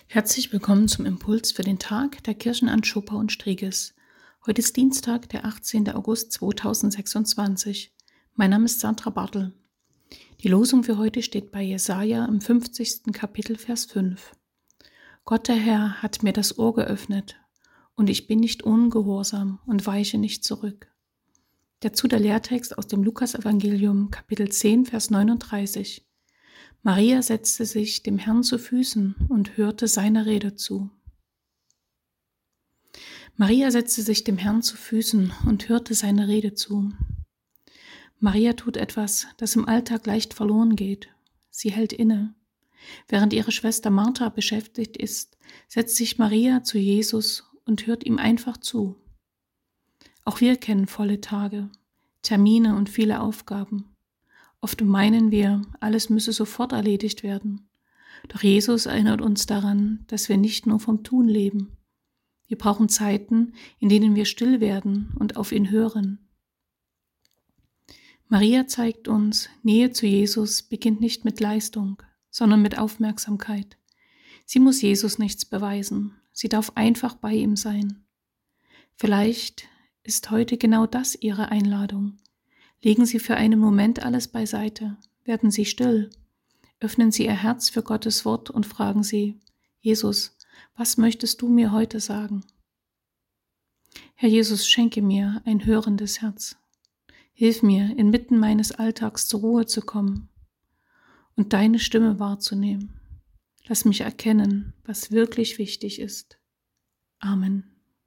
Herzlich willkommen zum Impuls für den Tag der Kirchen an Schupper und Striegis. Heute ist Dienstag, der 18. August 2026. Mein Name ist Sandra Bartel. Die Losung für heute steht bei Jesaja im 50. Kapitel, Vers 5. Gott der Herr hat mir das Ohr geöffnet, und ich bin nicht ungehorsam und weiche nicht zurück. Dazu der Lehrtext aus dem Lukasevangelium, Kapitel 10, Vers 39. Maria setzte sich dem Herrn zu Füßen und hörte seiner Rede zu. Maria setzte sich dem Herrn zu Füßen und hörte seine Rede zu. Maria tut etwas, das im Alltag leicht verloren geht. Sie hält inne. Während ihre Schwester Martha beschäftigt ist, setzt sich Maria zu Jesus und hört ihm einfach zu. Auch wir kennen volle Tage, Termine und viele Aufgaben. Oft meinen wir, alles müsse sofort erledigt werden. Doch Jesus erinnert uns daran, dass wir nicht nur vom Tun leben. Wir brauchen Zeiten, in denen wir still werden und auf ihn hören. Maria zeigt uns, Nähe zu Jesus beginnt nicht mit Leistung, sondern mit Aufmerksamkeit. Sie muss Jesus nichts beweisen. Sie darf einfach bei ihm sein. Vielleicht ist heute genau das Ihre Einladung. Legen Sie für einen Moment alles beiseite, werden Sie still, öffnen Sie Ihr Herz für Gottes Wort und fragen Sie, Jesus, was möchtest du mir heute sagen? Herr Jesus, schenke mir ein hörendes Herz. Hilf mir, inmitten meines Alltags zur Ruhe zu kommen und deine Stimme wahrzunehmen. Lass mich erkennen, was wirklich wichtig ist. Amen.